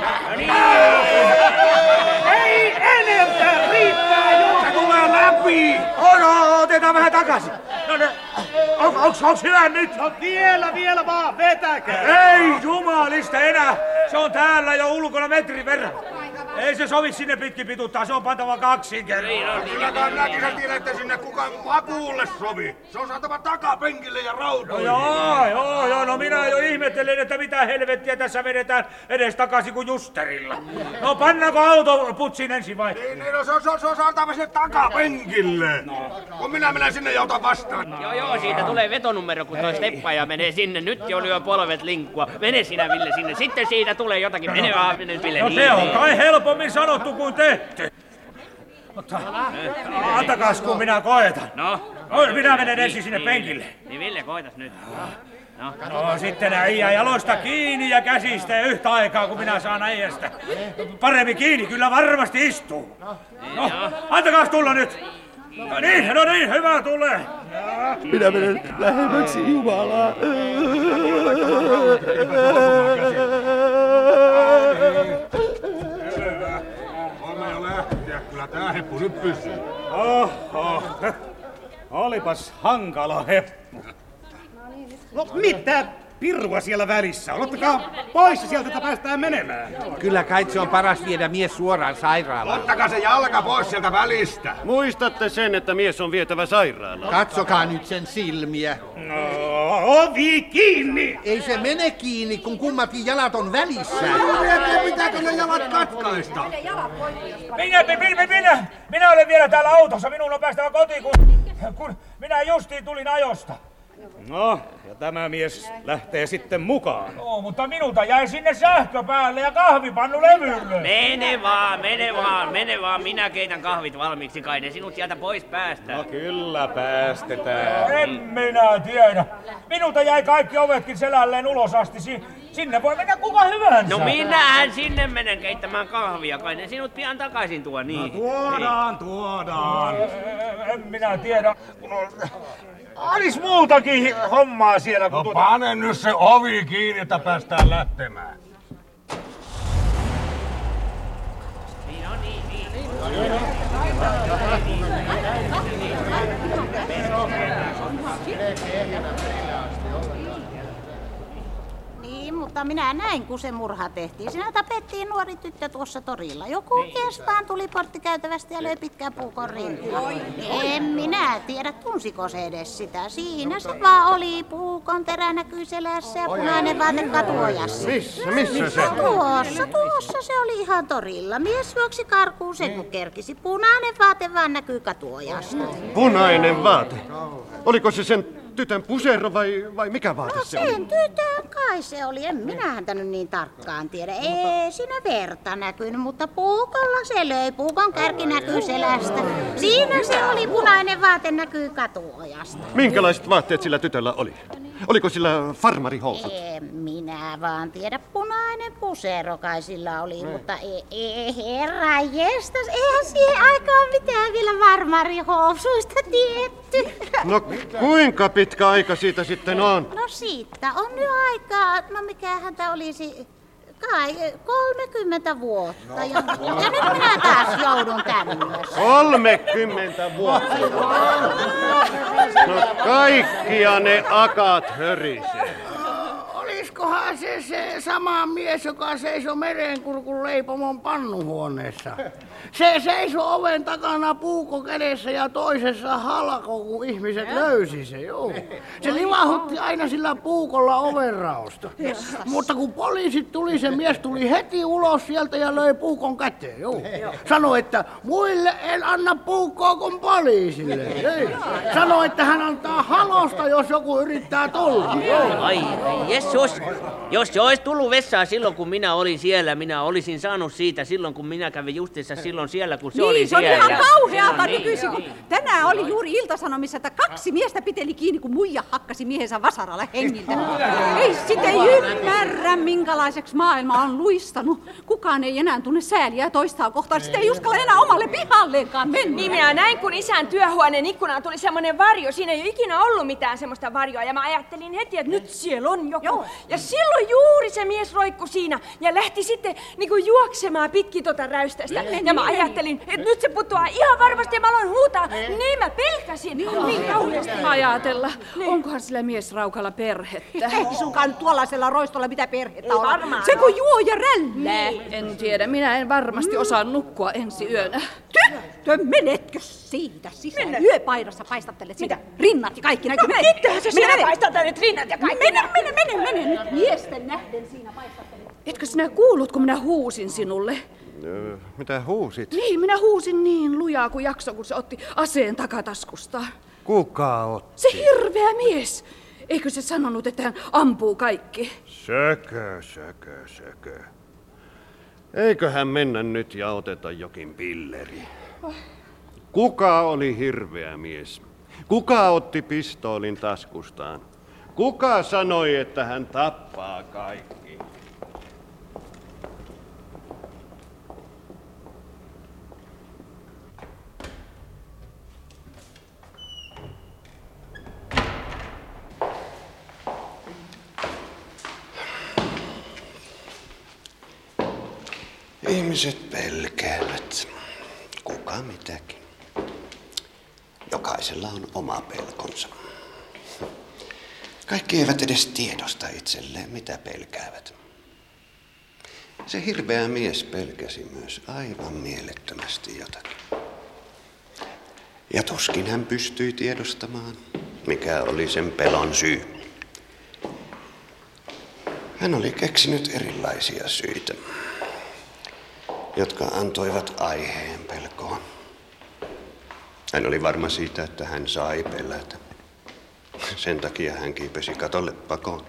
Ei enempää, riittää jo! Se tulee läpi! Otetaan vähän takaisin. Onks hyvä nyt? No vielä vaan, vetäkää! Ei jumalista enää. Se on täällä jo ulkona metrin verran. Ei se sovi sinne pitkin pituttaa, se on pantava 2 kertaa. Kyllä minäkin sä tiedät, että sinne kukaan makuulle sovi. Se on saatava takapenkille ja rautoihin. Joo, no minä jo ihmettelen, että mitä helvettiä tässä vedetään edes takaisin kuin Justerilla. No pannaanko auto putsiin ensin vai? No se on saatava sinne takapenkille. Kun minä menen sinne ja otan vastaan. Joo, siitä tulee vetonumero, kun toi steppaja menee sinne. Nyt jo lyö polvet linkkua. Mene sinä Ville sinne. Sitten siitä tulee jotakin. Mene vaan Ville. No se on kai helpommin sanottu kuin tehty. Mutta antakaas kun minä koetan. No minä menen ensin sinne penkille. Niin Ville, koetas nyt. No sitten äijä jaloista kiinni ja käsistä yhtä aikaa kun minä saan äijästä. Paremmin kiinni, kyllä varmasti istuu. No, antakaas tulla nyt. No niin, hyvä tulee. Minä menen lähemmäksi Jumalaa. Voimme jo lähteä, kyllä tää heppu nyt pysyy. Olipas hankala heppu. No mitä pirua siellä välissä? Ottakaa pois sieltä, että päästään menemään. Kyllä kai se on paras viedä mies suoraan sairaalaan. Ottakaa se jalka pois sieltä välistä. Muistatte sen, että mies on vietävä sairaalaan. Katsokaa nyt sen silmiä. No, ovi kiinni! Ei se mene kiinni, kun kummatkin jalat on välissä. Pitääkö ne jalat katkaista? Minä olen vielä täällä autossa. Minun on päästävä kotiin, kun minä justiin tulin ajosta. No, ja tämä mies lähtee sitten mukaan. No, mutta minulta jäi sinne sähkö päälle ja kahvipannu levylle. Mene vaan. Minä keitän kahvit valmiiksi, kai ne sinut sieltä pois päästään. No kyllä päästetään. En minä tiedä. Minulta jäi kaikki ovetkin selälleen ulos asti. Sinne voi mennä kuka hyvänsä. No minähän sinne menen keittämään kahvia, kai ne sinut pian takaisin tuo, niin. No tuodaan. En minä tiedä, kun olis muutakin hommaa siellä. No pane nyt se ovi kiinni, että päästään lähtemään. Niin, mutta minä näin, kun se murha tehtiin. Siinä tapettiin nuori tyttö tuossa torilla. Joku mies vaan tuli porttikäytävästä ja löi pitkään puukon rintaan. En minä tiedä, tunsiko se edes sitä. Siinä se vaan oli, puukon terä näkyi selässä ja punainen vaate katuojassa. Missä se? Tuossa se oli ihan torilla. Mies juoksi karkuun sen, kun kerkisi. Punainen vaate vaan näkyy katuojasta. Punainen vaate? Oliko se sen tytön pusero vai mikä vaate se oli? Sen tytön kai se oli. En minä häntä nyt niin tarkkaan tiedä. Ei siinä verta näkynyt, mutta puukolla se löi. Puukon kärki näkyy selästä. Siinä se oli, punainen vaate näkyy katuojasta. Minkälaiset vaatteet sillä tytöllä oli? Oliko sillä farmarihousut? En minä vaan tiedä, punainen pusero kai sillä oli, mutta herra jestas, eihän siihen aikaan mitään vielä farmarihousuista tiedetty. No kuinka pitkä aika siitä sitten on? No siitä on nyt aikaa, no mikähän tää olisi, kai 30 vuotta. Ja nyt minä taas joudun tämmössä. 30 vuotta? No kaikkia ne akat hörisee. Olisikohan se sama mies, joka seisoi Merenkurkun leipomon pannuhuoneessa? Se seisoi oven takana puukko kädessä ja toisessa halko, kun ihmiset löysi se, joo. Se livahutti aina sillä puukolla ovenraosta. Mutta kun poliisit tuli, se mies tuli heti ulos sieltä ja löi puukon käteen, joo. Sanoi, että muille en anna puukkoa kuin poliisille. Ei. Sanoi, että hän antaa halosta, jos joku yrittää tulla. Ai, jos se olisi tullut vessaan silloin, kun minä olin siellä, minä olisin saanut siitä silloin, kun minä kävin justiinsa silloin siellä, kun se oli siellä. Niin, se on ihan kauheata nykyisin, kun tänään oli juuri Ilta-Sanomissa, että 2 miestä piteli kiinni, kun muija hakkasi miehensä vasaralla hengiltä. Ei sitä ymmärrä, minkälaiseksi maailma on luistanut. Kukaan ei enää tunne sääliä toistaa kohtaan. Sitä ei uskalla enää omalle pihalleenkaan mennä. Niin minä näin, kun isän työhuoneen ikkunaan tuli semmoinen varjo. Siinä ei ole ikinä ollut mitään semmoista varjoa. Ja mä ajattelin heti, että nyt siellä on joku. Joo. Ja silloin juuri se mies roikkui siinä ja lähti sitten niinku juoksemaan pitkin tota räystästä. Ja mä ajattelin, että nyt se putoaa ihan varmasti ja mä aloin huutaa. Niin mä pelkäsin. Niin kauheasti ajatella. Onkohan sillä miesraukalla perhettä? Ei sunkaan tuollaisella roistolla mitä perhettä on. Varmaan. Se kun juo ja rällää. En tiedä, minä en varmasti osaa nukkua ensi yönä. Tyttö, menetkö siitä sisään? Yöpaidassa paistattelet sitä. Rinnat ja kaikki näkyy. Mitähän se sinä paistattelet rinnat ja kaikki? Mene nyt miesten nähden siinä paistattelet. Etkö sinä kuullut, kun minä huusin sinulle? Mitä huusit? Niin, minä huusin niin lujaa kuin jakso, kun se otti aseen takataskusta. Kuka otti? Se hirveä mies. Eikö se sanonut, että hän ampuu kaikki? Sökö. Eiköhän mennä nyt ja oteta jokin pilleri. Kuka oli hirveä mies? Kuka otti pistoolin taskustaan? Kuka sanoi, että hän tappaa kaikki? Ihmiset pelkäävät. Kuka mitäkin. Jokaisella on oma pelkonsa. Kaikki eivät edes tiedosta itselleen, mitä pelkäävät. Se hirveä mies pelkäsi myös aivan mielettömästi jotakin. Ja tuskin hän pystyi tiedostamaan, mikä oli sen pelon syy. Hän oli keksinyt erilaisia syitä, jotka antoivat aiheen pelkoon. Hän oli varma siitä, että hän sai pelätä. Sen takia hän kiipesi katolle pakoon.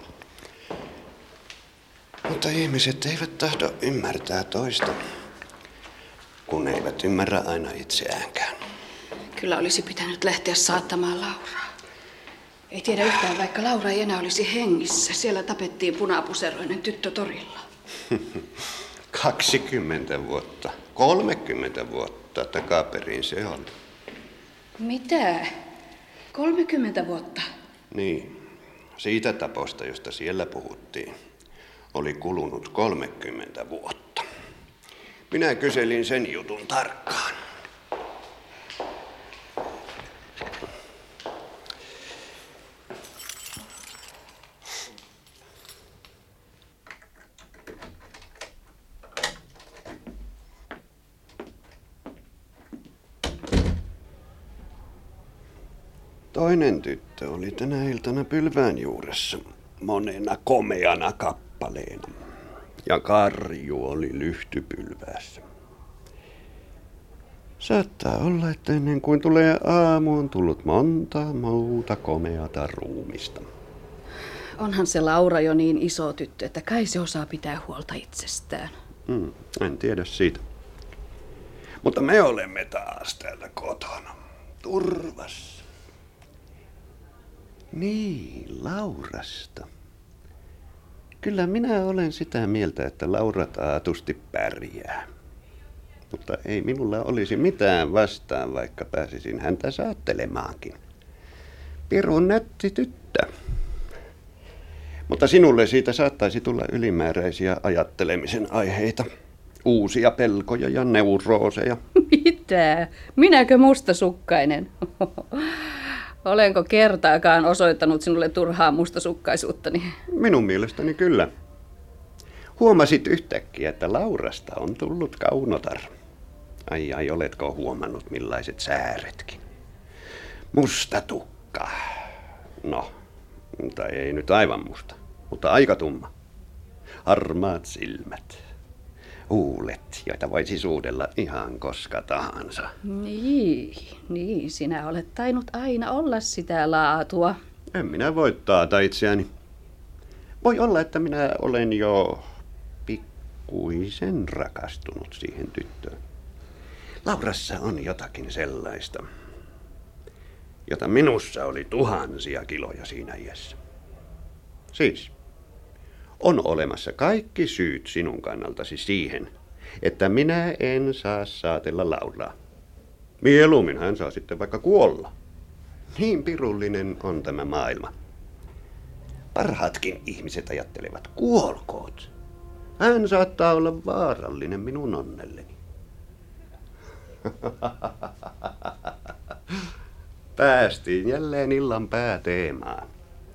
Mutta ihmiset eivät tahdo ymmärtää toista, kun eivät ymmärrä aina itseäänkään. Kyllä olisi pitänyt lähteä saattamaan Lauraa. Ei tiedä yhtään, vaikka Laura ei enää olisi hengissä. Siellä tapettiin punapuseroinen tyttö torilla. 20 vuotta, 30 vuotta takaperin se oli. Mitä? 30 vuotta? Niin, siitä taposta, josta siellä puhuttiin, oli kulunut 30 vuotta. Minä kyselin sen jutun tarkkaan. Toinen tyttö oli tänä iltana pylvään juuressa monena komeana kappaleena. Ja Karju oli lyhtypylväässä. Saattaa olla, että ennen kuin tulee aamu, on tullut monta muuta komeata ruumista. Onhan se Laura jo niin iso tyttö, että kai se osaa pitää huolta itsestään. En tiedä siitä. Mutta me olemme taas täällä kotona. Turvassa. Niin, Laurasta. Kyllä minä olen sitä mieltä, että Laura taatusti pärjää. Mutta ei minulla olisi mitään vastaan, vaikka pääsisin häntä saattelemaankin. Pirun nätti tyttö. Mutta sinulle siitä saattaisi tulla ylimääräisiä ajattelemisen aiheita. Uusia pelkoja ja neurooseja. Mitä? Minäkö mustasukkainen? Olenko kertaakaan osoittanut sinulle turhaa mustasukkaisuuttani? Minun mielestäni kyllä. Huomasit yhtäkkiä, että Laurasta on tullut kaunotar. Ai, oletko huomannut millaiset sääretkin? Musta tukka. No, mutta ei nyt aivan musta, mutta aika tumma. Harmaat silmät. Huulet, joita voisi suudella ihan koska tahansa. Niin, sinä olet tainnut aina olla sitä laatua. En minä voi taata itseäni. Voi olla, että minä olen jo pikkuisen rakastunut siihen tyttöön. Laurassa on jotakin sellaista, jota minussa oli tuhansia kiloja siinä iässä. Siis, on olemassa kaikki syyt sinun kannaltasi siihen, että minä en saa saatella Lauraa. Mieluummin hän saa sitten vaikka kuolla. Niin pirullinen on tämä maailma. Parhaatkin ihmiset ajattelevat, kuolkoot. Hän saattaa olla vaarallinen minun onnelleni. Päästiin jälleen illan pääteemaan.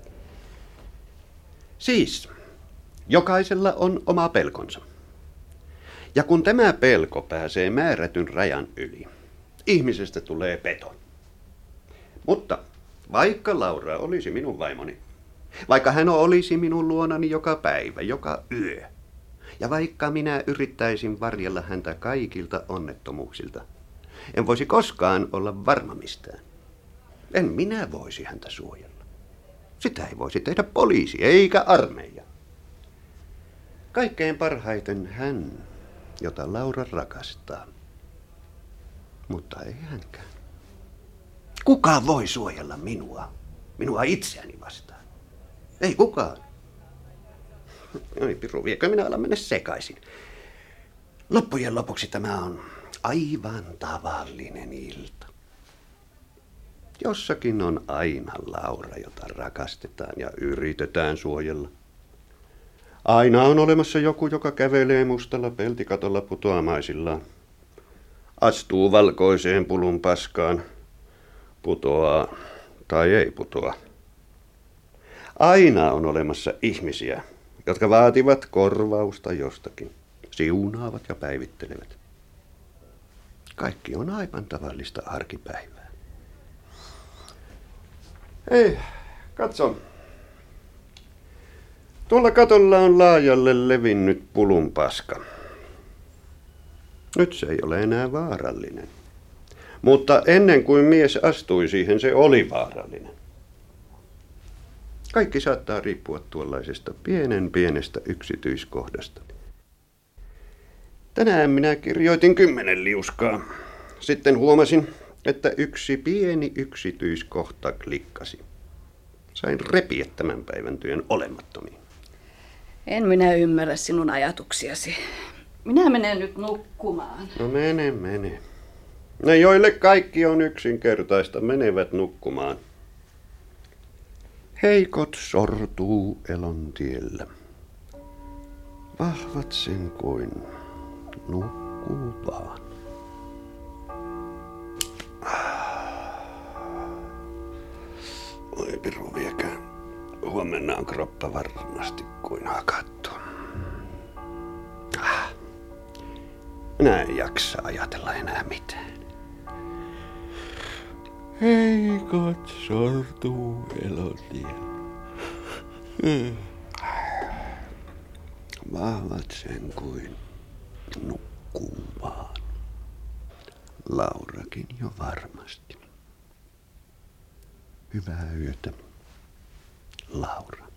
Siis, jokaisella on oma pelkonsa. Ja kun tämä pelko pääsee määrätyn rajan yli, ihmisestä tulee peto. Mutta vaikka Laura olisi minun vaimoni, vaikka hän olisi minun luonani joka päivä, joka yö, ja vaikka minä yrittäisin varjella häntä kaikilta onnettomuuksilta, en voisi koskaan olla varma mistään. En minä voisi häntä suojella. Sitä ei voisi tehdä poliisi eikä armeija. Kaikkein parhaiten hän, jota Laura rakastaa. Mutta ei hänkään. Kuka voi suojella minua itseäni vastaan? Ei kukaan. Oi piru, viekö minä alan mennä sekaisin. Loppujen lopuksi tämä on aivan tavallinen ilta. Jossakin on aina Laura, jota rakastetaan ja yritetään suojella. Aina on olemassa joku, joka kävelee mustalla peltikatolla putoamaisillaan. Astuu valkoiseen pulun paskaan. Putoaa tai ei putoa. Aina on olemassa ihmisiä, jotka vaativat korvausta jostakin. Siunaavat ja päivittelevät. Kaikki on aivan tavallista arkipäivää. Ei, katso. Tuolla katolla on laajalle levinnyt pulunpaska. Nyt se ei ole enää vaarallinen. Mutta ennen kuin mies astui siihen, se oli vaarallinen. Kaikki saattaa riippua tuollaisesta pienestä yksityiskohdasta. Tänään minä kirjoitin 10 liuskaa. Sitten huomasin, että yksi pieni yksityiskohta klikkasi. Sain repiä tämän päivän työn olemattomiin. En minä ymmärrä sinun ajatuksiasi. Minä menen nyt nukkumaan. No mene. Ne, joille kaikki on yksinkertaista, menevät nukkumaan. Heikot sortuu elon tiellä. Vahvat sen kuin nukkuu vaan. Oi piru viekään. Huomenna on kroppa varmasti kuin hakattu. Minä en jaksa ajatella enää mitään. Heikot sortuu elotiellä. Vahvat sen kuin nukkuu vaan. Laurakin jo varmasti. Hyvää yötä, Laura.